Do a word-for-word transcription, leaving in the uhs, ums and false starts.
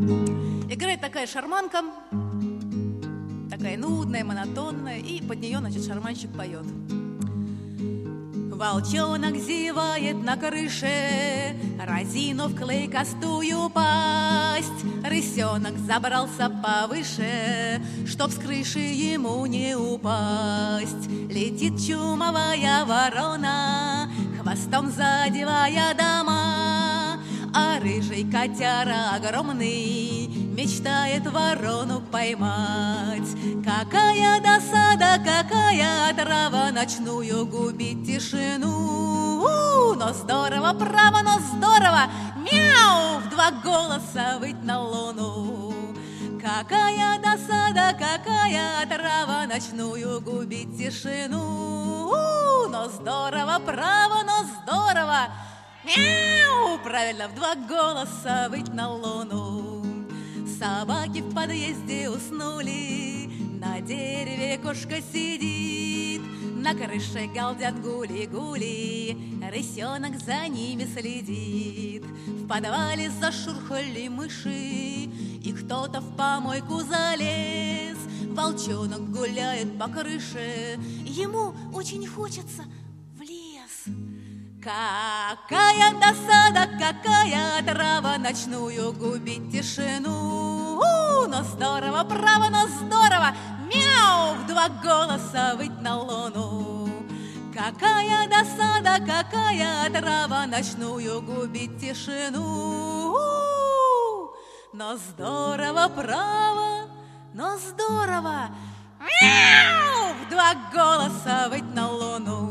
Играет такая шарманка, такая нудная, монотонная, и под нее, значит, шарманщик поет. Волчонок зевает на крыше, разинув клыкастую пасть. Рысенок забрался повыше, чтоб с крыши ему не упасть. Летит чумовая ворона, хвостом задевая дома, а рыжий котяра огромный мечтает ворону поймать. Какая досада, какая трава ночную губит тишину. У, но здорово, право, но здорово, мяу, в два голоса выть на луну. Какая досада, какая трава ночную губит тишину. У, но здорово, право, но здорово, мяу, правильно, в два голоса выть на луну. Собаки в подъезде уснули, на дереве кошка сидит, на крыше галдят гули-гули, рысенок за ними следит. В подвале зашурхали мыши, и кто-то в помойку залез. Волчонок гуляет по крыше, ему очень хочется в лес. Какая досада, какая трава ночную губит тишину. У, но здорово, право, но здорово, мяу, в два голоса выть на луну. Какая досада, какая трава ночную губит тишину. У, но здорово, право, но здорово, мяу, в два голоса выть на луну.